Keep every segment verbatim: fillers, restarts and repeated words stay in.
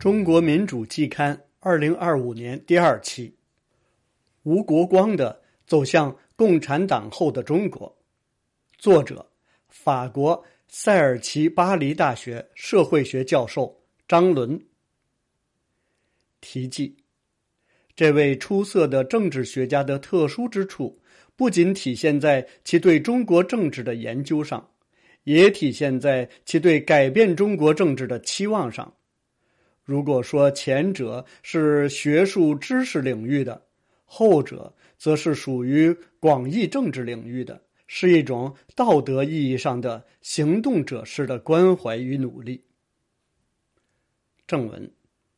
中国民主季刊二零二五年第二期，吴国光的走向共产党后的中国，作者法国塞尔齐巴黎大学社会学教授张伦。题记：这位出色的政治学家的特殊之处，不仅体现在其对中国政治的研究上，也体现在其对改变中国政治的期望上。如果说前者是学术知识领域的，后者则是属于广义政治领域的，是一种道德意义上的行动者式的关怀与努力。正文：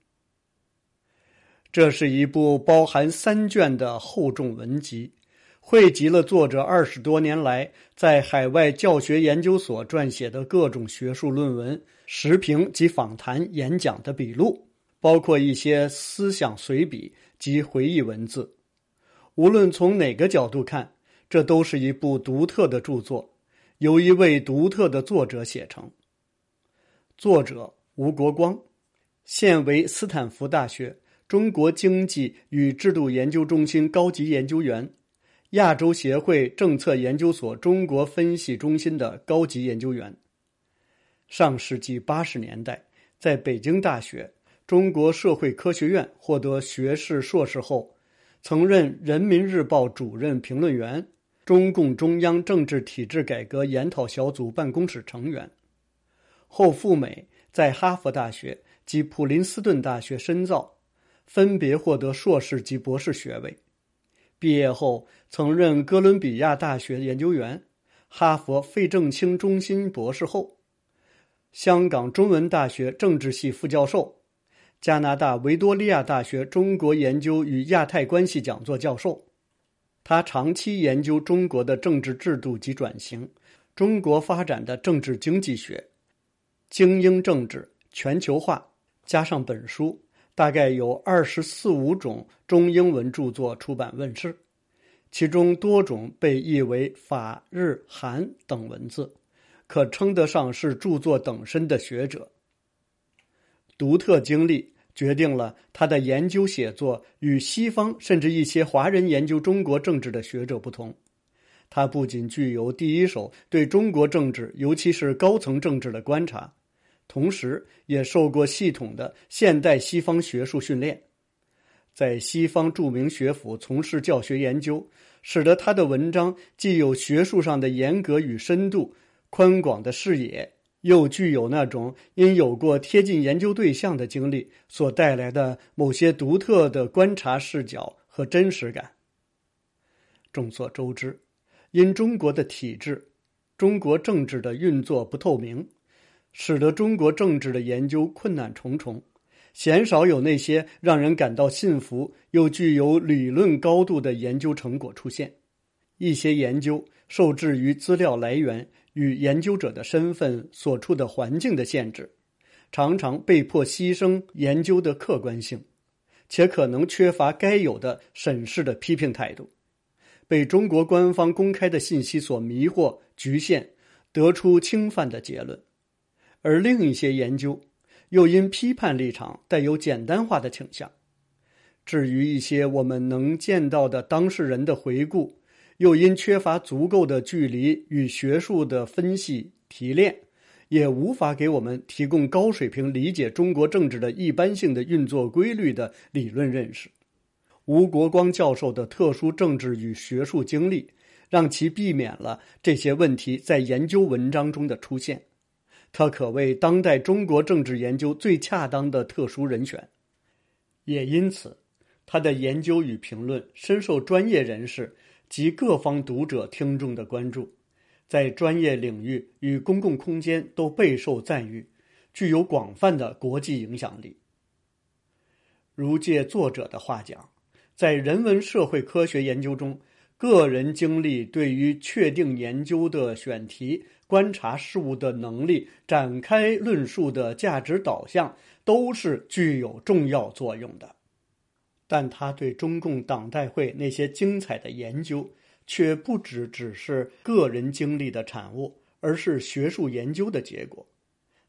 这是一部包含三卷的厚重文集，汇集了作者二十多年来在海外教学研究所撰写的各种学术论文、时评及访谈、演讲的笔录，包括一些思想随笔及回忆文字。无论从哪个角度看，这都是一部独特的著作，由一位独特的作者写成。作者吴国光，现为斯坦福大学中国经济与制度研究中心高级研究员，亚洲协会政策研究所中国分析中心的高级研究员。上世纪八十年代，在北京大学中国社会科学院获得学士硕士后，曾任人民日报主任评论员，中共中央政治体制改革研讨小组办公室成员。后赴美，在哈佛大学及普林斯顿大学深造，分别获得硕士及博士学位。毕业后曾任哥伦比亚大学研究员，哈佛费正清中心博士后，香港中文大学政治系副教授，加拿大维多利亚大学中国研究与亚太关系讲座教授。他长期研究中国的政治制度及转型，中国发展的政治经济学、精英政治、全球化，加上本书，大概有二十四五种中英文著作出版问世，其中多种被译为法、日、韩等文字，可称得上是著作等身的学者。独特经历决定了他的研究写作与西方甚至一些华人研究中国政治的学者不同。他不仅具有第一手对中国政治，尤其是高层政治的观察，同时也受过系统的现代西方学术训练，在西方著名学府从事教学研究，使得他的文章既有学术上的严格与深度、宽广的视野，又具有那种因有过贴近研究对象的经历所带来的某些独特的观察视角和真实感。众所周知，因中国的体制、中国政治的运作不透明，使得中国政治的研究困难重重，鲜少有那些让人感到信服又具有理论高度的研究成果出现。一些研究受制于资料来源与研究者的身份所处的环境的限制，常常被迫牺牲研究的客观性，且可能缺乏该有的审视的批评态度，被中国官方公开的信息所迷惑局限，得出轻泛的结论。而另一些研究又因批判立场带有简单化的倾向。至于一些我们能见到的当事人的回顾，又因缺乏足够的距离与学术的分析提炼，也无法给我们提供高水平理解中国政治的一般性的运作规律的理论认识。吴国光教授的特殊政治与学术经历，让其避免了这些问题在研究文章中的出现。他可谓当代中国政治研究最恰当的特殊人选。也因此，他的研究与评论深受专业人士及各方读者听众的关注，在专业领域与公共空间都备受赞誉，具有广泛的国际影响力。如借作者的话讲，在人文社会科学研究中，个人经历对于确定研究的选题、观察事物的能力、展开论述的价值导向，都是具有重要作用的。但他对中共党代会那些精彩的研究，却不只只是个人经历的产物，而是学术研究的结果。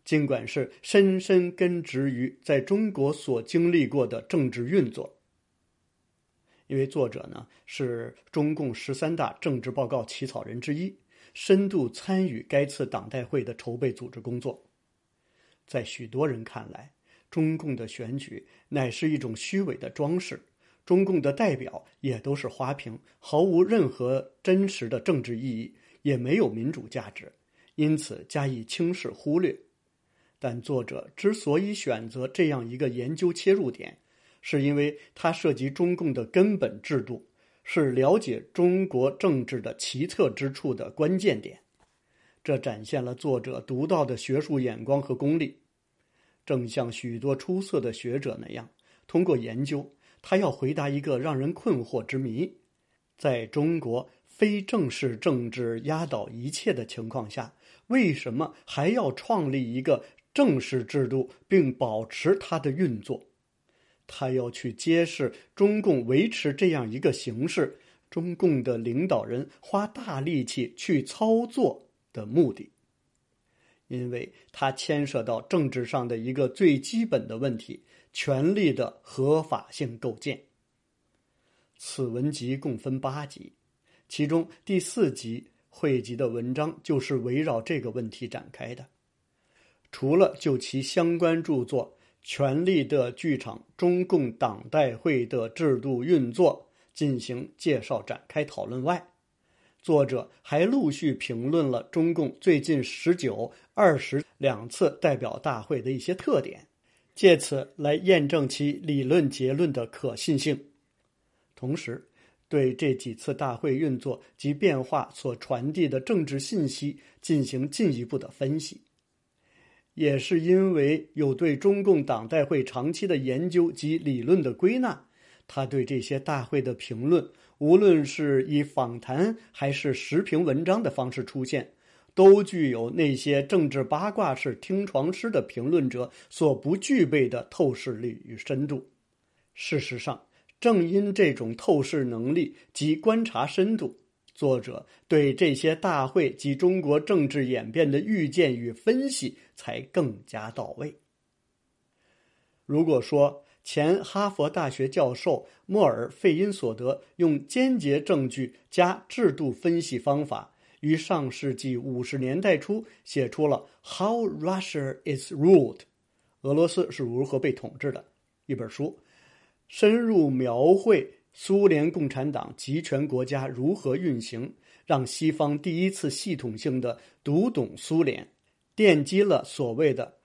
尽管是深深根植于在中国所经历过的政治运作。因为作者呢是中共十三大政治报告起草人之一，深度参与该次党代会的筹备组织工作。在许多人看来，中共的选举乃是一种虚伪的装饰，中共的代表也都是花瓶，毫无任何真实的政治意义，也没有民主价值，因此加以轻视忽略。但作者之所以选择这样一个研究切入点，是因为它涉及中共的根本制度，是了解中国政治的奇特之处的关键点。这展现了作者独到的学术眼光和功力。正像许多出色的学者那样，通过研究，他要回答一个让人困惑之谜：在中国非正式政治压倒一切的情况下，为什么还要创立一个正式制度并保持它的运作？他要去揭示中共维持这样一个形式，中共的领导人花大力气去操作的目的。因为它牵涉到政治上的一个最基本的问题：权力的合法性构建。此文集共分八集，其中第四集汇集的文章就是围绕这个问题展开的。除了就其相关著作《权力的剧场：中共党代会的制度运作》进行介绍展开讨论外，作者还陆续评论了中共最近十九、二十两次代表大会的一些特点，借此来验证其理论结论的可信性。同时，对这几次大会运作及变化所传递的政治信息进行进一步的分析。也是因为有对中共党代会长期的研究及理论的归纳，他对这些大会的评论，无论是以访谈还是时评文章的方式出现，都具有那些政治八卦式听床师的评论者所不具备的透视力与深度。事实上，正因这种透视能力及观察深度，作者对这些大会及中国政治演变的预见与分析才更加到位。如果说前哈佛大学教授莫尔费因索德用间接证据加制度分析方法，于上世纪五十年代初写出了《How Russia is Ruled》俄罗斯是如何被统治的一本书，深入描绘苏联共产党集权国家如何运行，让西方第一次系统性的读懂苏联，奠基了所谓的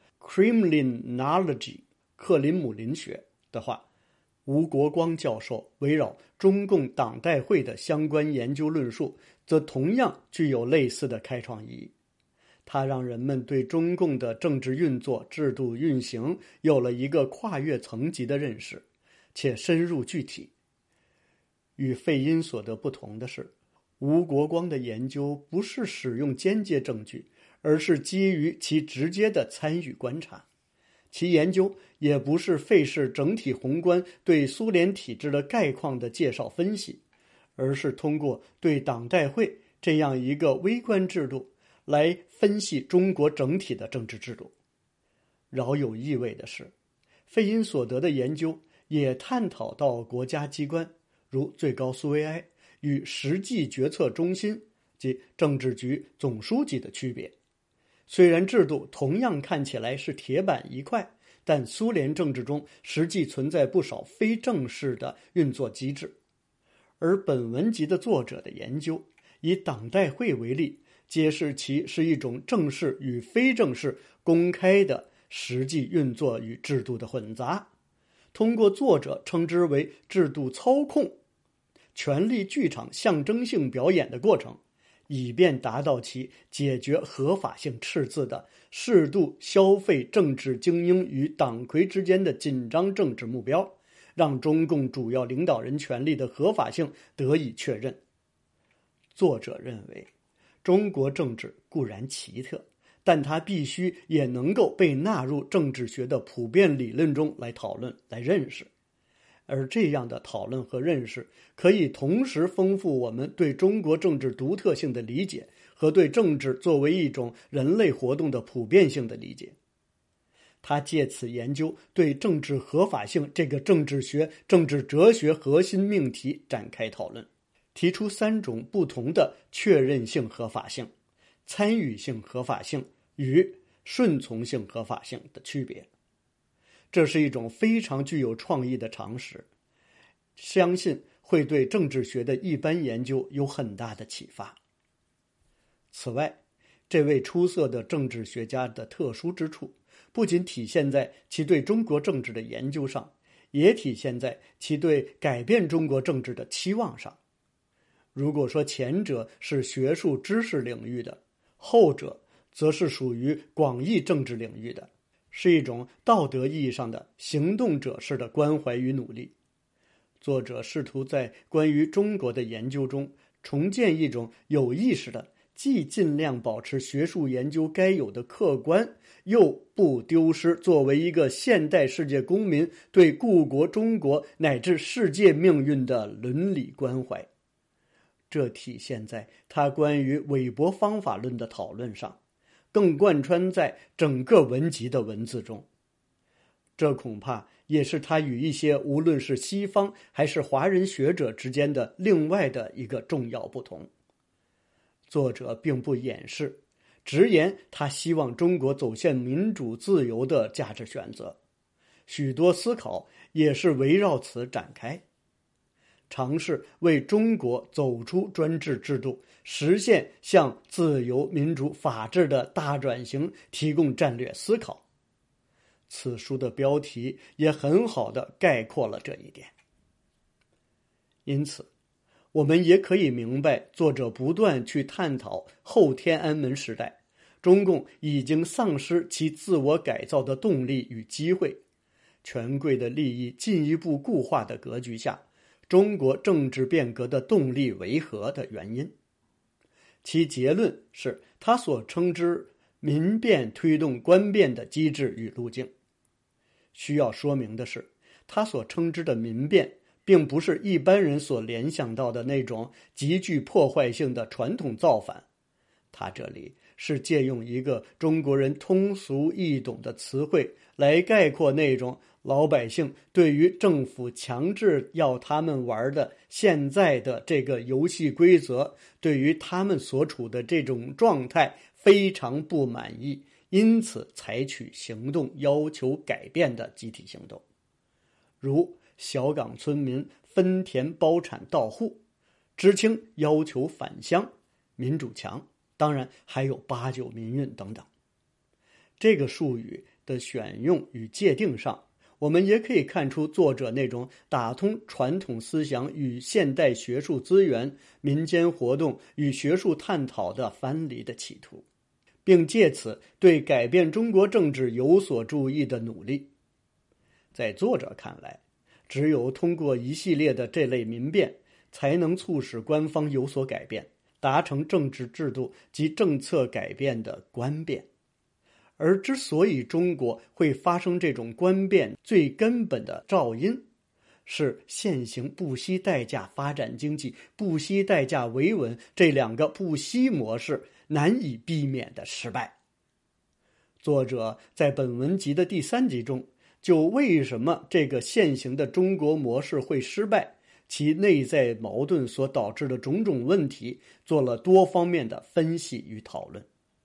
Kremlinology 克林姆林学的话，吴国光教授围绕中共党代会的相关研究论述，则同样具有类似的开创意义。它让人们对中共的政治运作、制度运行有了一个跨越层级的认识，且深入具体。与费因索德不同的是，吴国光的研究不是使用间接证据，而是基于其直接的参与观察。其研究也不是费氏整体宏观对苏联体制的概况的介绍分析，而是通过对党代会这样一个微观制度来分析中国整体的政治制度。饶有意味的是，费因索德的研究也探讨到国家机关如最高苏维埃与实际决策中心及政治局总书记的区别。虽然制度同样看起来是铁板一块，但苏联政治中实际存在不少非正式的运作机制。而本文集的作者的研究以党代会为例，揭示其是一种正式与非正式公开的实际运作与制度的混杂，通过作者称之为制度操控、权力剧场象征性表演的过程，以便达到其解决合法性赤字的适度消费政治精英与党魁之间的紧张政治目标，让中共主要领导人权力的合法性得以确认。作者认为，中国政治固然奇特，但它必须也能够被纳入政治学的普遍理论中来讨论、来认识。而这样的讨论和认识可以同时丰富我们对中国政治独特性的理解和对政治作为一种人类活动的普遍性的理解。 他借此研究对政治合法性这个政治学、政治哲学核心命题展开讨论，提出三种不同的确认性合法性、参与性合法性与顺从性合法性的区别。这是一种非常具有创意的尝试，相信会对政治学的一般研究有很大的启发。此外，这位出色的政治学家的特殊之处，不仅体现在其对中国政治的研究上，也体现在其对改变中国政治的期望上。如果说前者是学术知识领域的，后者则是属于广义政治领域的，是一种道德意义上的行动者式的关怀与努力。作者试图在关于中国的研究中重建一种有意识的，既尽量保持学术研究该有的客观，又不丢失作为一个现代世界公民对故国中国乃至世界命运的伦理关怀。这体现在他关于韦伯方法论的讨论上，更贯穿在整个文集的文字中。这恐怕也是他与一些无论是西方还是华人学者之间的另外的一个重要不同。作者并不掩饰，直言他希望中国走向民主自由的价值选择，许多思考也是围绕此展开，尝试为中国走出专制制度，实现向自由、民主、法治的大转型提供战略思考。此书的标题也很好地概括了这一点。因此，我们也可以明白作者不断去探讨后天安门时代，中共已经丧失其自我改造的动力与机会，权贵的利益进一步固化的格局下，中国政治变革的动力为何的原因。其结论是他所称之民变推动官变的机制与路径。需要说明的是，他所称之的民变并不是一般人所联想到的那种极具破坏性的传统造反，他这里是借用一个中国人通俗易懂的词汇来概括那种老百姓对于政府强制要他们玩的现在的这个游戏规则，对于他们所处的这种状态非常不满意，因此采取行动要求改变的集体行动。如小岗村民分田包产到户，知青要求返乡，民主墙，当然还有八九民运等等。这个术语的选用与界定上，我们也可以看出作者那种打通传统思想与现代学术资源、民间活动与学术探讨的分离的企图，并借此对改变中国政治有所注意的努力。在作者看来，只有通过一系列的这类民变，才能促使官方有所改变，达成政治制度及政策改变的官变。而之所以中国会发生这种官变，最根本的肇因是现行不惜代价发展经济、不惜代价维稳这两个不惜模式难以避免的失败。作者在本文集的第三集中，就为什么这个现行的中国模式会失败，其内在矛盾所导致的种种问题，做了多方面的分析与讨论。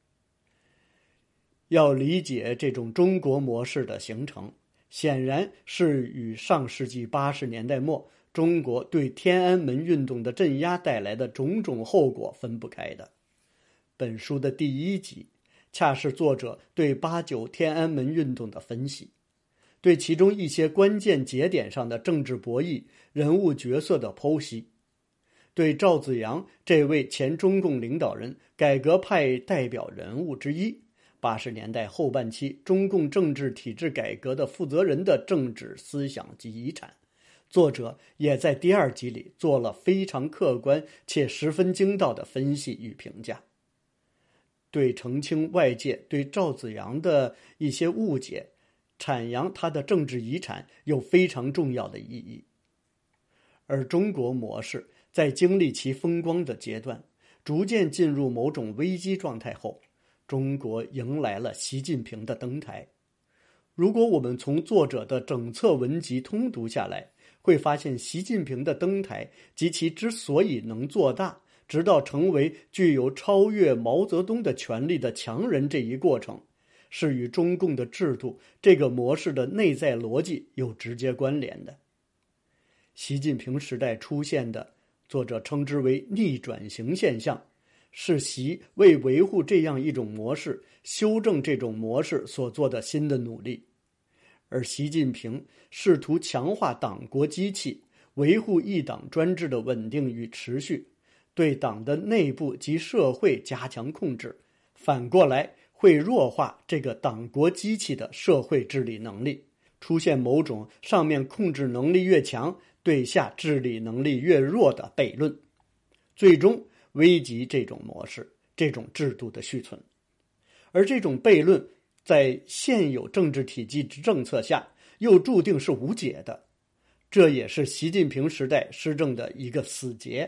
要理解这种中国模式的形成，显然是与上世纪八十年代末中国对天安门运动的镇压带来的种种后果分不开的。本书的第一集，恰是作者对八九天安门运动的分析，对其中一些关键节点上的政治博弈、人物角色的剖析，对赵紫阳这位前中共领导人、改革派代表人物之一，八十年代后半期中共政治体制改革的负责人的政治思想及遗产，作者也在第二集里做了非常客观且十分精到的分析与评价，对澄清外界对赵紫阳的一些误解，阐扬他的政治遗产有非常重要的意义。而中国模式在经历其风光的阶段，逐渐进入某种危机状态后，中国迎来了习近平的登台。 如果我们从作者的整册文集通读下来，会发现习近平的登台及其之所以能做大，直到成为具有超越毛泽东的权力的强人这一过程，是与中共的制度这个模式的内在逻辑有直接关联的。习近平时代出现的，作者称之为逆转型现象，是习为维护这样一种模式、修正这种模式所做的新的努力。而习近平试图强化党国机器，维护一党专制的稳定与持续，对党的内部及社会加强控制，反过来会弱化这个党国机器的社会治理能力，出现某种上面控制能力越强，对下治理能力越弱的悖论，最终危及这种模式、这种制度的续存。而这种悖论在现有政治体系之政策下又注定是无解的，这也是习近平时代施政的一个死结。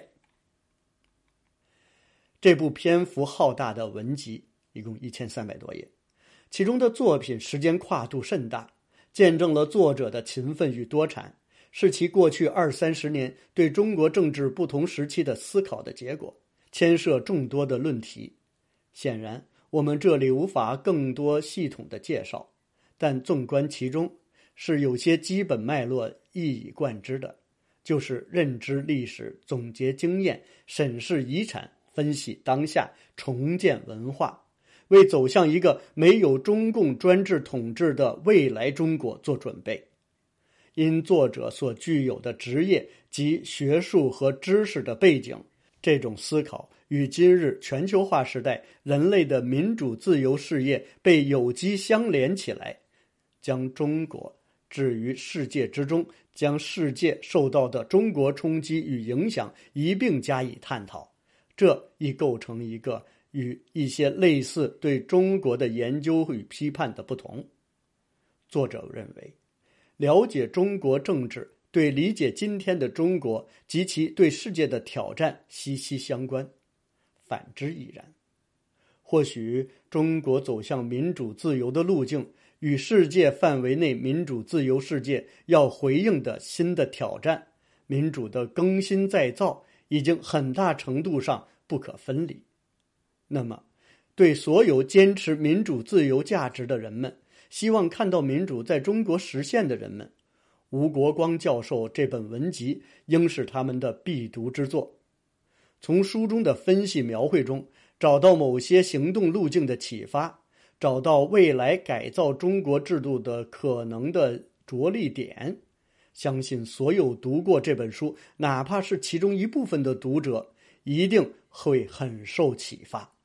这部篇幅浩大的文集一共一千三百多页，其中的作品时间跨度甚大，见证了作者的勤奋与多产，是其过去二三十年对中国政治不同时期的思考的结果，牵涉众多的论题。显然我们这里无法更多系统的介绍，但纵观其中，是有些基本脉络一以贯之的，就是认知历史、总结经验、审视遗产、分析当下、重建文化，为走向一个没有中共专制统治的未来中国做准备。因作者所具有的职业及学术和知识的背景，这种思考与今日全球化时代人类的民主自由事业被有机相连起来，将中国置于世界之中，将世界受到的中国冲击与影响一并加以探讨，这亦构成一个与一些类似对中国的研究与批判的不同。作者认为，了解中国政治对理解今天的中国及其对世界的挑战息息相关，反之亦然。或许中国走向民主自由的路径与世界范围内民主自由世界要回应的新的挑战，民主的更新再造，已经很大程度上不可分离。那么对所有坚持民主自由价值的人们，希望看到民主在中国实现的人们，吴国光教授这本文集应是他们的必读之作。从书中的分析描绘中，找到某些行动路径的启发，找到未来改造中国制度的可能的着力点。相信所有读过这本书，哪怕是其中一部分的读者，一定会很受启发。